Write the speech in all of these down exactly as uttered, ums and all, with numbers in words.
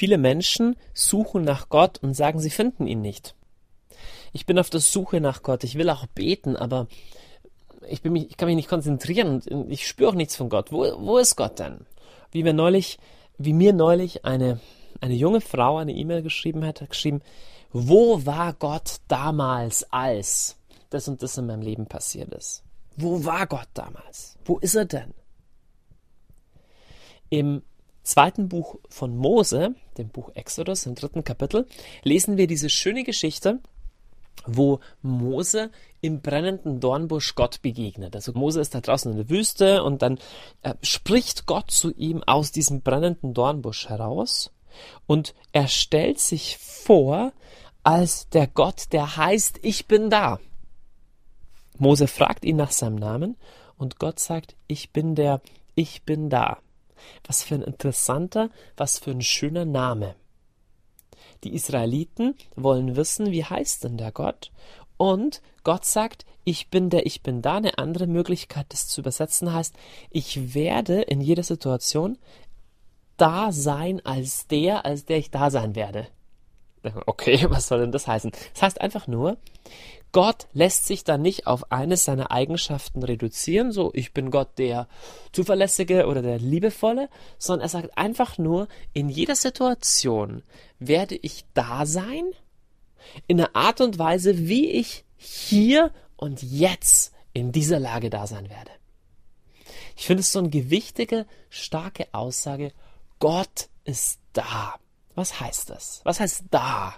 Viele Menschen suchen nach Gott und sagen, sie finden ihn nicht. Ich bin auf der Suche nach Gott. Ich will auch beten, aber ich, bin mich, ich kann mich nicht konzentrieren und ich spüre auch nichts von Gott. Wo, wo ist Gott denn? Wie mir neulich, wie mir neulich eine, eine junge Frau eine E-Mail geschrieben hat, hat geschrieben, wo war Gott damals, als das und das in meinem Leben passiert ist? Wo war Gott damals? Wo ist er denn? Im zweiten Buch von Mose, dem Buch Exodus, im dritten Kapitel, lesen wir diese schöne Geschichte, wo Mose im brennenden Dornbusch Gott begegnet. Also Mose ist da draußen in der Wüste und dann äh, spricht Gott zu ihm aus diesem brennenden Dornbusch heraus und er stellt sich vor als der Gott, der heißt, ich bin da. Mose fragt ihn nach seinem Namen und Gott sagt, ich bin der, ich bin da. Was für ein interessanter, was für ein schöner Name. Die Israeliten wollen wissen, wie heißt denn der Gott? Und Gott sagt, ich bin der, ich bin da. Eine andere Möglichkeit, das zu übersetzen, heißt, ich werde in jeder Situation da sein als der, als der ich da sein werde. Okay, was soll denn das heißen? Das heißt einfach nur, Gott lässt sich da nicht auf eines seiner Eigenschaften reduzieren, so ich bin Gott der Zuverlässige oder der Liebevolle, sondern er sagt einfach nur, in jeder Situation werde ich da sein, in einer Art und Weise, wie ich hier und jetzt in dieser Lage da sein werde. Ich finde es so eine gewichtige, starke Aussage, Gott ist da. Was heißt das? Was heißt da?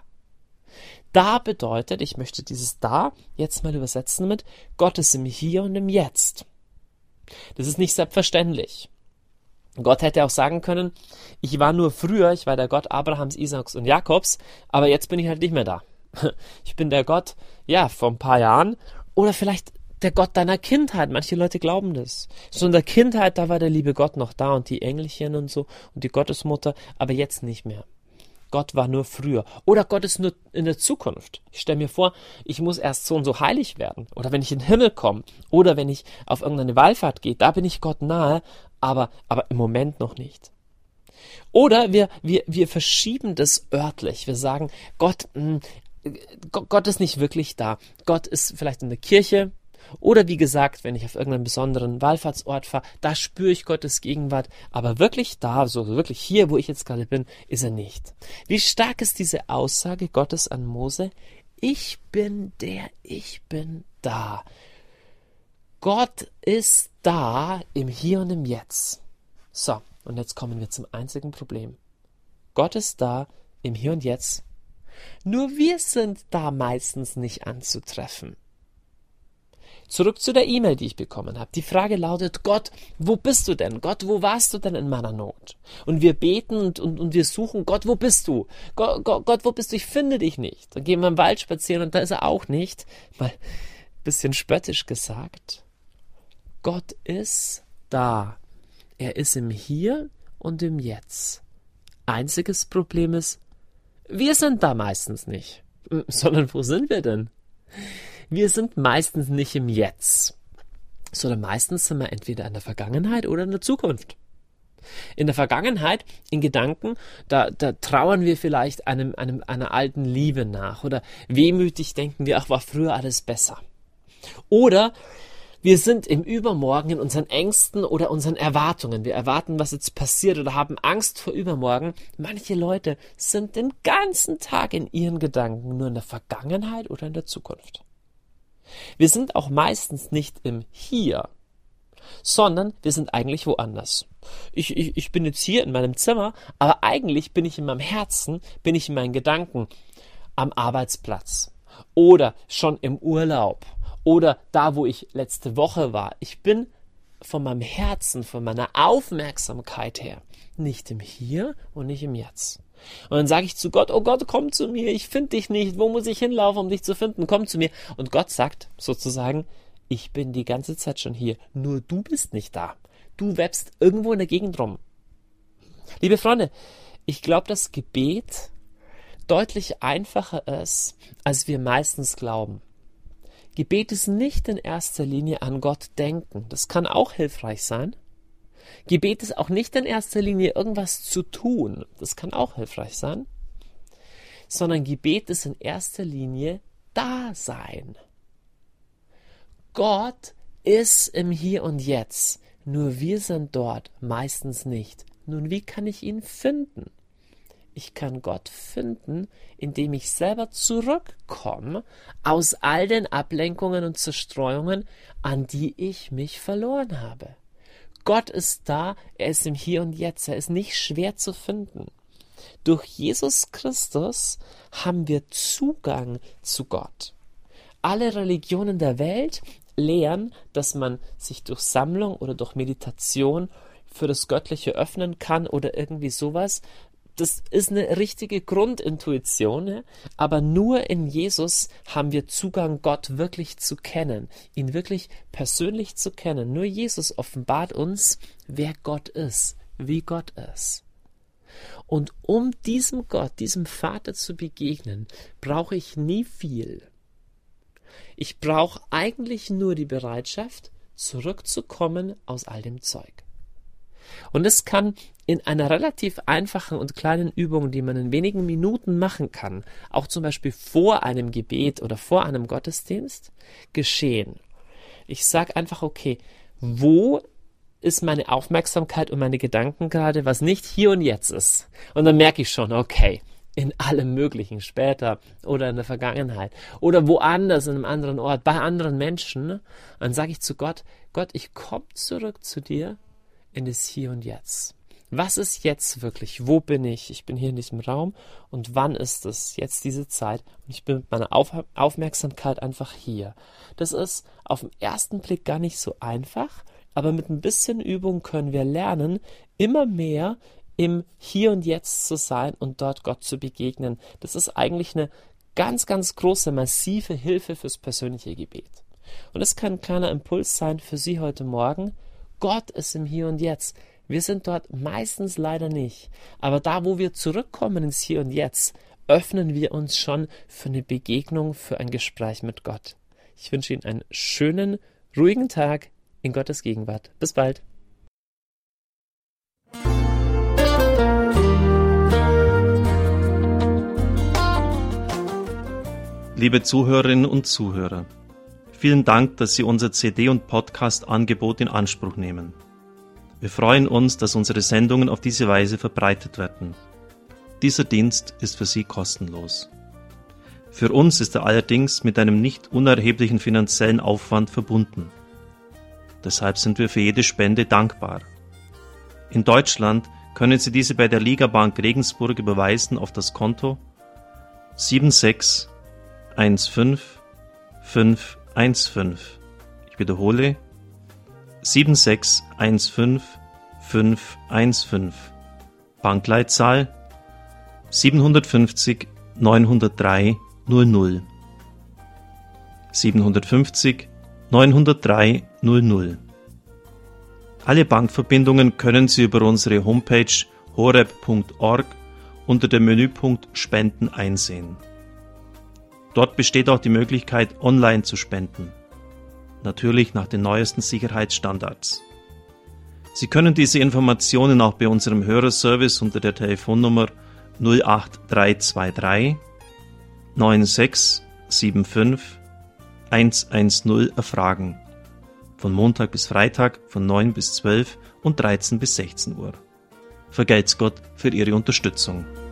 Da bedeutet, ich möchte dieses da jetzt mal übersetzen mit Gott ist im Hier und im Jetzt. Das ist nicht selbstverständlich. Gott hätte auch sagen können, ich war nur früher, ich war der Gott Abrahams, Isaaks und Jakobs, aber jetzt bin ich halt nicht mehr da. Ich bin der Gott, ja, vor ein paar Jahren oder vielleicht der Gott deiner Kindheit. Manche Leute glauben das. So in der Kindheit, da war der liebe Gott noch da und die Engelchen und so und die Gottesmutter, aber jetzt nicht mehr. Gott war nur früher. Oder Gott ist nur in der Zukunft. Ich stelle mir vor, ich muss erst so und so heilig werden. Oder wenn ich in den Himmel komme. Oder wenn ich auf irgendeine Wallfahrt gehe. Da bin ich Gott nahe, aber, aber im Moment noch nicht. Oder wir, wir, wir verschieben das örtlich. Wir sagen, Gott, mh, Gott ist nicht wirklich da. Gott ist vielleicht in der Kirche. Oder wie gesagt, wenn ich auf irgendeinen besonderen Wallfahrtsort fahre, da spüre ich Gottes Gegenwart, aber wirklich da, so wirklich hier, wo ich jetzt gerade bin, ist er nicht. Wie stark ist diese Aussage Gottes an Mose? Ich bin der, ich bin da. Gott ist da im Hier und im Jetzt. So, und jetzt kommen wir zum einzigen Problem. Gott ist da im Hier und Jetzt. Nur wir sind da meistens nicht anzutreffen. Zurück zu der E-Mail, die ich bekommen habe. Die Frage lautet, Gott, wo bist du denn? Gott, wo warst du denn in meiner Not? Und wir beten und, und, und wir suchen, Gott, wo bist du? Gott, Gott, Gott, wo bist du? Ich finde dich nicht. Dann gehen wir im Wald spazieren und da ist er auch nicht. Mal ein bisschen spöttisch gesagt. Gott ist da. Er ist im Hier und im Jetzt. Einziges Problem ist, wir sind da meistens nicht. Sondern wo sind wir denn? Wir sind meistens nicht im Jetzt, sondern meistens sind wir entweder in der Vergangenheit oder in der Zukunft. In der Vergangenheit, in Gedanken, da, da trauern wir vielleicht einem, einem, einer alten Liebe nach oder wehmütig denken wir, ach, war früher alles besser. Oder wir sind im Übermorgen in unseren Ängsten oder unseren Erwartungen. Wir erwarten, was jetzt passiert oder haben Angst vor übermorgen. Manche Leute sind den ganzen Tag in ihren Gedanken nur in der Vergangenheit oder in der Zukunft. Wir sind auch meistens nicht im Hier, sondern wir sind eigentlich woanders. Ich, ich, ich bin jetzt hier in meinem Zimmer, aber eigentlich bin ich in meinem Herzen, bin ich in meinen Gedanken am Arbeitsplatz oder schon im Urlaub oder da, wo ich letzte Woche war. Ich bin von meinem Herzen, von meiner Aufmerksamkeit her nicht im Hier und nicht im Jetzt. Und dann sage ich zu Gott, oh Gott, komm zu mir, ich finde dich nicht, wo muss ich hinlaufen, um dich zu finden, komm zu mir. Und Gott sagt sozusagen, ich bin die ganze Zeit schon hier, nur du bist nicht da. Du webst irgendwo in der Gegend rum. Liebe Freunde, ich glaube, dass Gebet deutlich einfacher ist, als wir meistens glauben. Gebet ist nicht in erster Linie an Gott denken. Das kann auch hilfreich sein. Gebet ist auch nicht in erster Linie irgendwas zu tun, das kann auch hilfreich sein, sondern Gebet ist in erster Linie Dasein. Gott ist im Hier und Jetzt, nur wir sind dort meistens nicht. Nun, wie kann ich ihn finden? Ich kann Gott finden, indem ich selber zurückkomme aus all den Ablenkungen und Zerstreuungen, an die ich mich verloren habe. Gott ist da, er ist im Hier und Jetzt, er ist nicht schwer zu finden. Durch Jesus Christus haben wir Zugang zu Gott. Alle Religionen der Welt lehren, dass man sich durch Sammlung oder durch Meditation für das Göttliche öffnen kann oder irgendwie sowas. Das ist eine richtige Grundintuition, aber nur in Jesus haben wir Zugang, Gott wirklich zu kennen, ihn wirklich persönlich zu kennen. Nur Jesus offenbart uns, wer Gott ist, wie Gott ist. Und um diesem Gott, diesem Vater zu begegnen, brauche ich nie viel. Ich brauche eigentlich nur die Bereitschaft, zurückzukommen aus all dem Zeug. Und es kann in einer relativ einfachen und kleinen Übung, die man in wenigen Minuten machen kann, auch zum Beispiel vor einem Gebet oder vor einem Gottesdienst, geschehen. Ich sage einfach, okay, wo ist meine Aufmerksamkeit und meine Gedanken gerade, was nicht hier und jetzt ist? Und dann merke ich schon, okay, in allem Möglichen, später oder in der Vergangenheit oder woanders, in einem anderen Ort, bei anderen Menschen, dann sage ich zu Gott, Gott, ich komme zurück zu dir in das Hier und Jetzt. Was ist jetzt wirklich? Wo bin ich? Ich bin hier in diesem Raum und wann ist es? Jetzt diese Zeit und ich bin mit meiner Auf- Aufmerksamkeit einfach hier. Das ist auf den ersten Blick gar nicht so einfach, aber mit ein bisschen Übung können wir lernen, immer mehr im Hier und Jetzt zu sein und dort Gott zu begegnen. Das ist eigentlich eine ganz, ganz große, massive Hilfe fürs persönliche Gebet. Und es kann ein kleiner Impuls sein für Sie heute Morgen. Gott ist im Hier und Jetzt. Wir sind dort meistens leider nicht. Aber da, wo wir zurückkommen ins Hier und Jetzt, öffnen wir uns schon für eine Begegnung, für ein Gespräch mit Gott. Ich wünsche Ihnen einen schönen, ruhigen Tag in Gottes Gegenwart. Bis bald. Liebe Zuhörerinnen und Zuhörer, vielen Dank, dass Sie unser C D- und Podcast-Angebot in Anspruch nehmen. Wir freuen uns, dass unsere Sendungen auf diese Weise verbreitet werden. Dieser Dienst ist für Sie kostenlos. Für uns ist er allerdings mit einem nicht unerheblichen finanziellen Aufwand verbunden. Deshalb sind wir für jede Spende dankbar. In Deutschland können Sie diese bei der Ligabank Regensburg überweisen auf das Konto sieben sechs eins fünf fünf eins fünf. Ich wiederhole sieben sechs eins fünf fünf eins fünf. Bankleitzahl siebenhundertfünfzig neunhundertdrei null null. siebenhundertfünfzig neunhundertdrei null null. Alle Bankverbindungen können Sie über unsere Homepage horeb punkt org unter dem Menüpunkt Spenden einsehen. Dort besteht auch die Möglichkeit, online zu spenden. Natürlich nach den neuesten Sicherheitsstandards. Sie können diese Informationen auch bei unserem Hörerservice unter der Telefonnummer null acht drei zwei drei neun sechs sieben fünf eins eins null erfragen. Von Montag bis Freitag von neun bis zwölf und dreizehn bis sechzehn Uhr. Vergelt's Gott für Ihre Unterstützung.